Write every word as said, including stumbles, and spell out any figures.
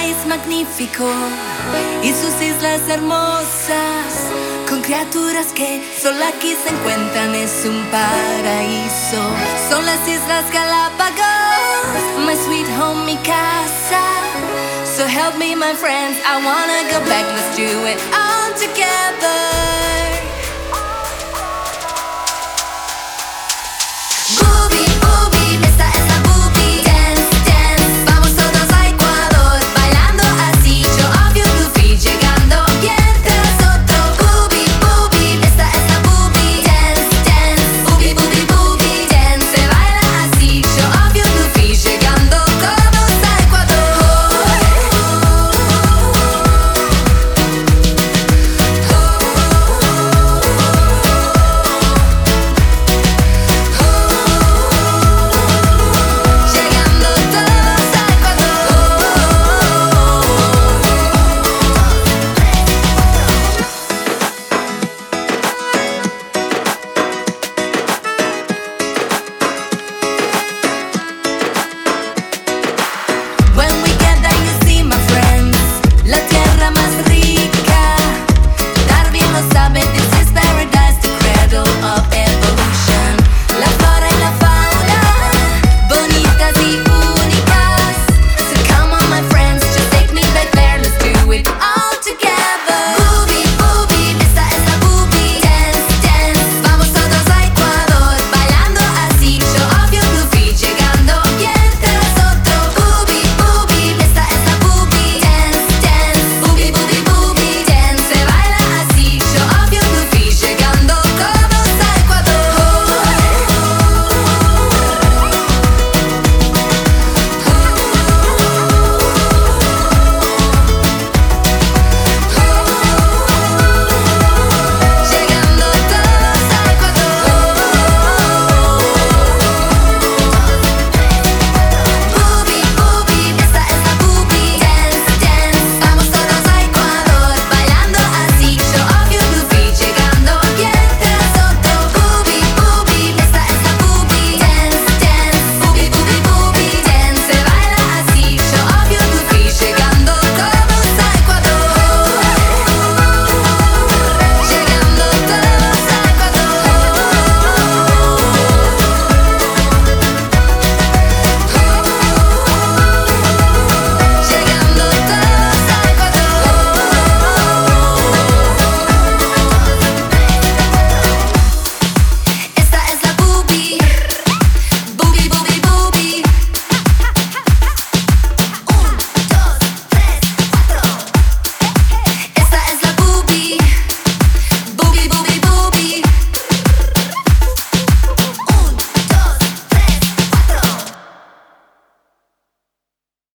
país magnífico y sus islas hermosas, con criaturas que solo aquí se encuentran, es un paraíso. Son las Islas Galápagos, my sweet home, mi casa. So help me, my friends, I wanna go back, let's do it all together.